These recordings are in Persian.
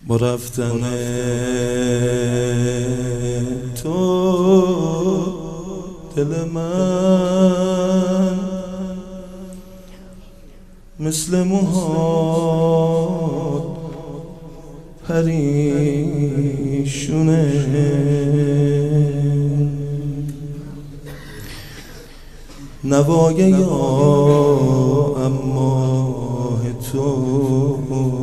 با رفتن تو دل من مثل موهات پریشونه، نوای یا اما تو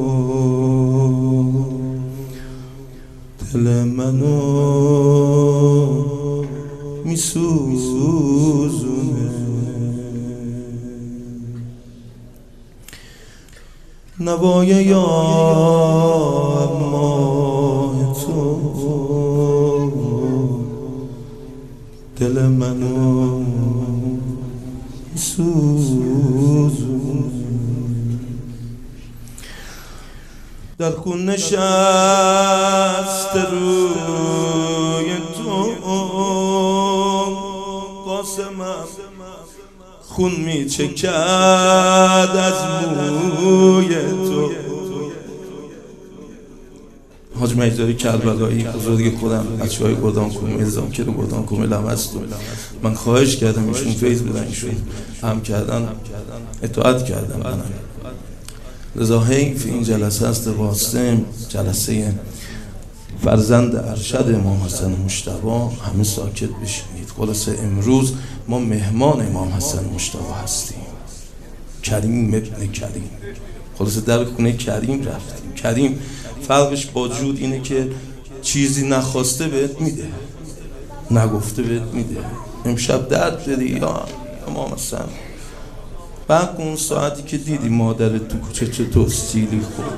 دل منو میسوزونه، نوای یا اما تو دل منو میسوزونه. در خون نشست روی تو قاسمم، خون میچکد از موی تو. حاج مجددی کربلایی بزرگ خودم، بچه‌های گردان کومه الزام کرده گردان کومه لمستو، من خواهش کردم ایشون فیض بدن، ایشون هم کردن اطاعت کردن. منم لذا حیف این جلسه است واسه جلسه فرزند ارشد امام حسن مجتبی، همه ساکت بشینید. خلاصه امروز ما مهمان امام حسن مجتبی هستیم، کریم ابن کریم. خلاصه در خونه کریم رفتیم. کریم فرقش با جود اینه که چیزی نخواسته بهت میده، نگفته بهت میده. امشب درد داری یا امام حسن؟ بعد اون ساعتی که دیدی مادرت تو کوچه چطور سیلی خورد،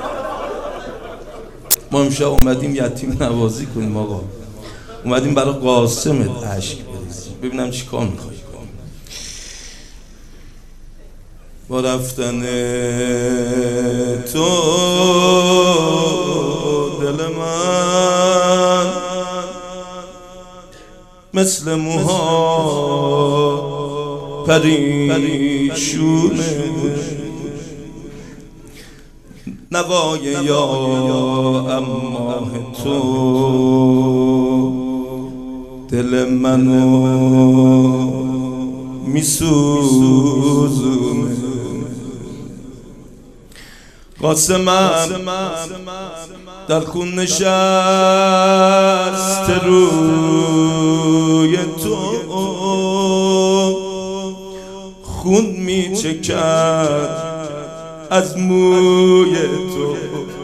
ما امشب اومدیم یتیم نوازی کنیم. آقا اومدیم برای قاسمت اشک بریزیم، ببینم چی کار میخوایی کنیم. با رفتن تو دل من مثل موها پریشونه، نوای یا اما تو دل منو میسوزونه. قاسمم در خون نشست روی تو، خون میچکد از موی تو.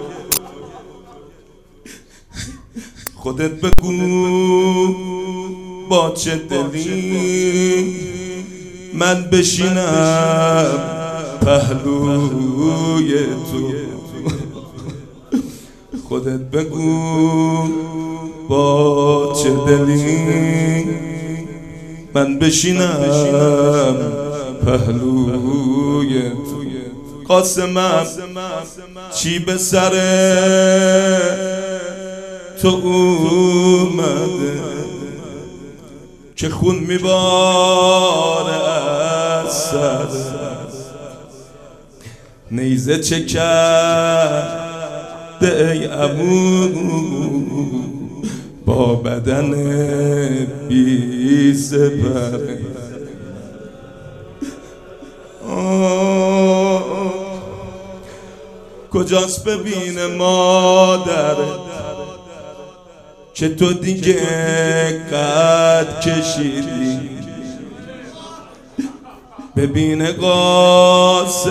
خودت بگو با چه دلی من بشینم پهلوی تو. خودت بگو با چه دلی من بشینم پهلوی تو. قاسمم چی به سر تو اومده که خون میباره از سر؟ نیزه چه کرده ای عمو با بدن بی سپر؟ کجاست ببین مادر که تو دیگه قد کشیدی؟ ببین قاسم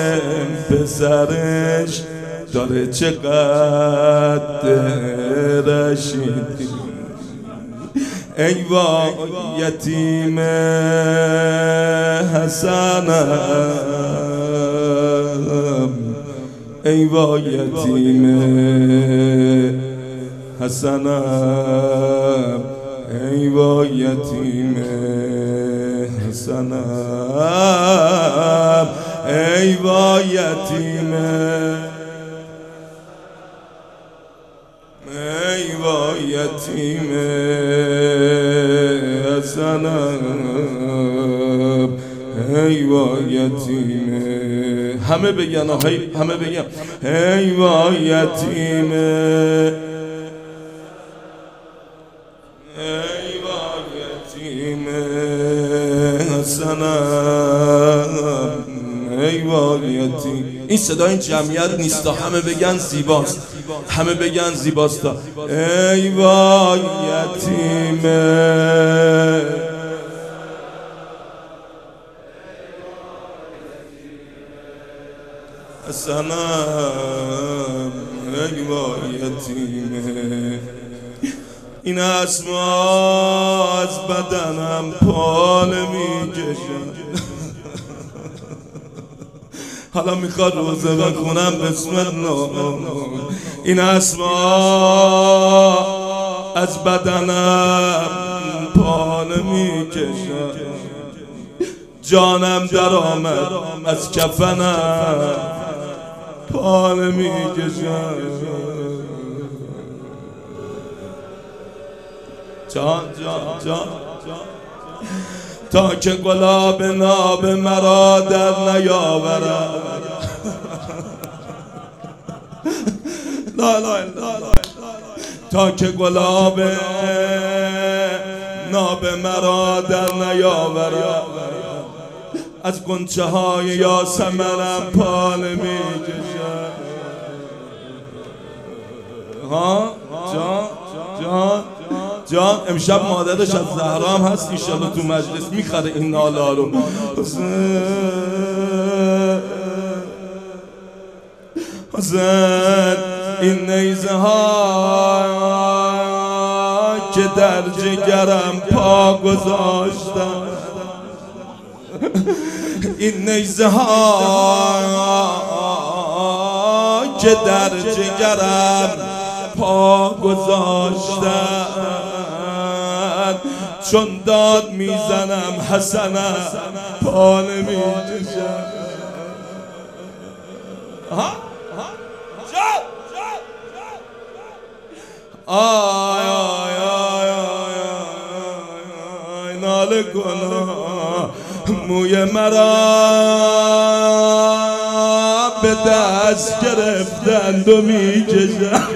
پسرش داره چقدر رشیدی. ای وای یتیم حسنم، ای وای یتیم حسنم، ای وای یتیم حسنم، ای وای یتیم، ای وای یتیم حسنم، ای وای یتیم همه بگن همه بگن ای وای یتیمه، ای وای یتیمه حسنم، ای وای یتیم. این صدا این جمعیت نیستا، همه بگن زیباست، همه بگن زیباستا. ای وای یتیمه، حسنم، ای وای یتیمه. این اسما از بدنم پال میکشن. حالا میخواد روزه بخونم بسم الله. این اسما از بدنم پال میکشن، جانم در آمد از کفنم پال میکشن. جان جان جان تا که گلاب ناب مرا در نیاورد. لا لا لا تا که گلاب ناب مرا در نیاورد، از گنچه های یاسمنم پال میکشد. ها جان جان جان امشب مادرش از زهرا هم هست، انشالله تو مجلس میخره این نالا رو. حسین این نیزه ها که در جگرم پا گذاشتم، این نیزه ها که در جگرم پا گذاشتم، چون داد میزنم حسنم پا نمیکشم. آی آی آی آی ناله کنا، موی مرا به دست گرفتند و میکشم،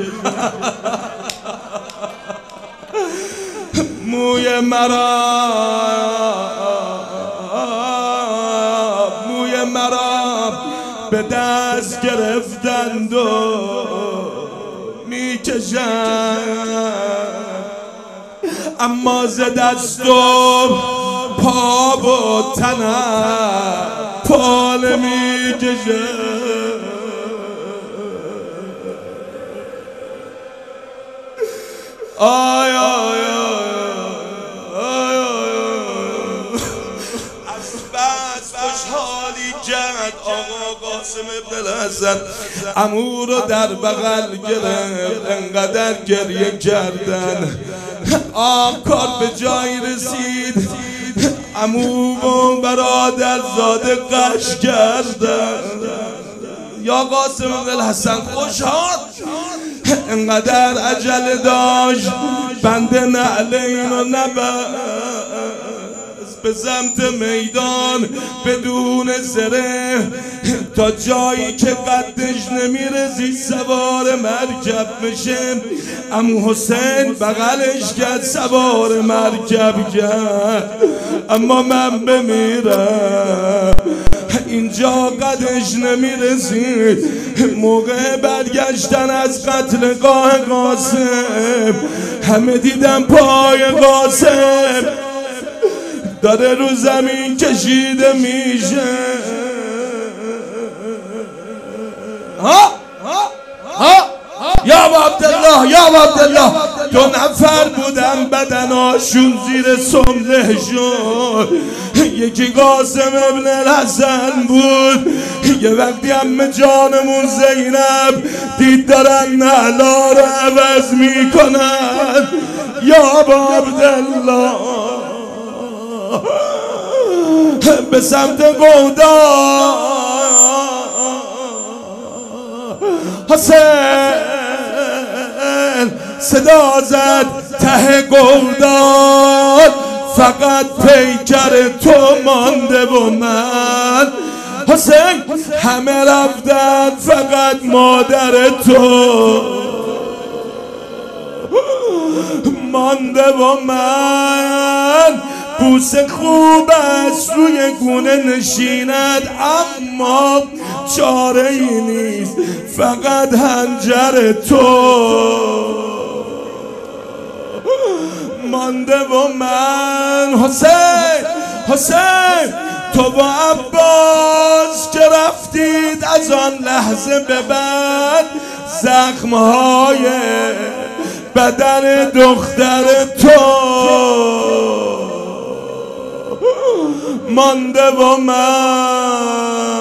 موی مرا به دست گرفتند و میکشم، اما ز دست و پا و تنم پال میکشم. آی آی از بس خوشحالی کرد آقا قاسم ابن الحسن، عمو رو در بغل گرفت، انقدر گریه کردن. کار به جایی رسید، عمو و برادرزاده قش کردن. یا قاسم ابن الحسن خوشحال، انقدر عجله داشت بنده نعل اینو نبست به سمت میدان بدون زره، تا جایی که قدش نمیرسی سوار مرکب بشه. عمو حسین بغلش کرد سوار مرکب کرد، اما من بمیرم اینجا قدش نمیرسید. موقع برگشتن از قتلگاه قاسم همه دیدم پای قاسم داره رو زمین کشیده میشه. یا عبدالله یا عبدالله، 2 نفر بودن بدناشون زیر سمله شد، یکی قاسم ابن الحسن بود. یه وقتی همه جانمون زینب دید دارن نعلا رو عوض میکنن، یا عبدالله به سمت گودان حسین صدا زد ته گودان، فقط پیکر تو مانده و من حسین همه رفتن فقط مادر تو مانده و من. بوسه خوب است روی گونه نشیند اما چاره ای نیست فقط هنجر تو مانده و من. حسین حسین تو با عباس که رفتید از آن لحظه به بعد زخمهای بدن دختر تو مانده و من.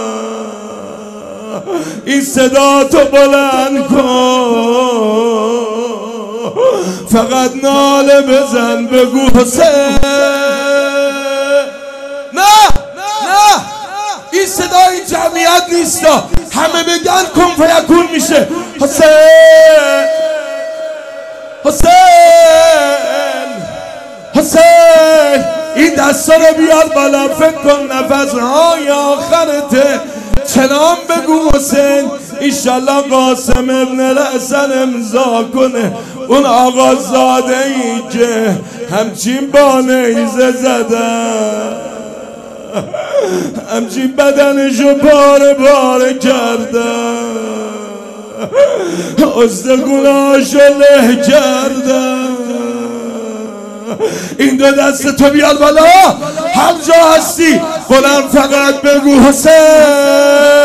این صدا تو بلند کن فقط ناله بزن بگو حسین. نه این صدای جمعیت نیستا همه بگن کن فیکون میشه. حسین حسین حسین این دستا رو بیار بالا فکر کن نفسهای آخرته چنان بگو حسین ایشالله قاسم ابن الحسن امضا کنه اون آقازاده ای که همچین با نیزه زدن همچین بدنشو پاره پاره کردن استخوناشو له کردن. این دو دست تو بیار بالا هر جا هستی بلند فقط بگو حسین.